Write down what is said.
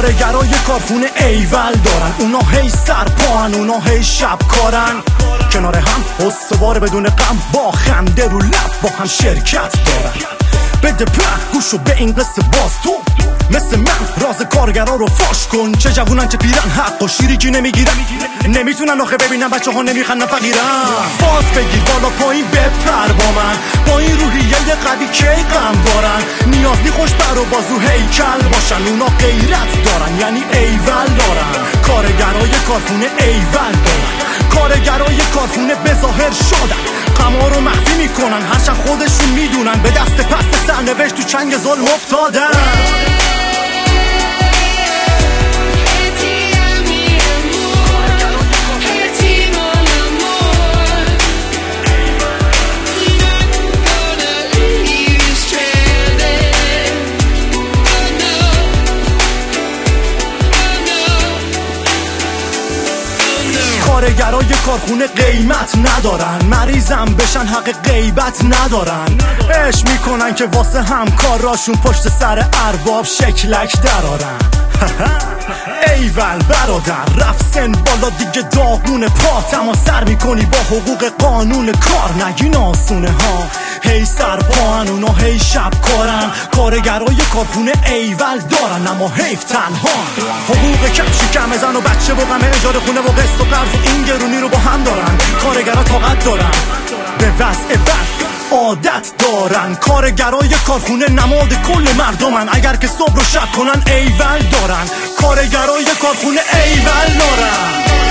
کارگرای کارخونه ایول دارن، اونا هی سرپاهن، اونا هی شب کارن، کنار هم استوار بدون غم، با خنده رو لب با هم شرکت دارن. بده گوشو به این قصه باز تو مثل من راز کارگرا رو فاش کن. چه جوونن چه پیرن حق و شیری که نمیگیرن، نمیتونن آخه ببینن بچه ها نمیخندن فقیرن. باز بگیر بالا پایین بپر با من، با این روحیه قوی کی غم دارن. نیازی خوش بر و بازو هیکل باشن، اونا غیرت دارن یعنی ایول دارن. کارگرای کارخونه ایول دارن، کارگرای کارخونه به ظاهر شدن، غما رو مخفی میکنن، هرچند خودشون میدونن به دست پست سرنوشت تو چنگ ظلم افتادن. کارگرای کارخونه قیمت ندارن، مریضم بشن حق غیبت ندارن. عشق میکنن که واسه همکاراشون پشت سر ارباب شکلک درارن. ایول برادر رفت سن بالا دیگه داغون پا، تمام سر میکنی با حقوق قانون کار، نگین آسونه ها. هی سرپاهن اونا هی شب کارن، کارگرای کارخونه ایول دارن اما حیف تنها. حقوق کم شکم زن و بچه و غم اجاره خونه و قسط و قرض و این گرونی رو با هم دارن. کارگرا طاقت دارن به وضع بد عادت دارن، کارگرای کارخونه نماد کل مردمن، اگر که صبح و شب کنن ایول دارن. کارگرای کارخونه ایول دارن.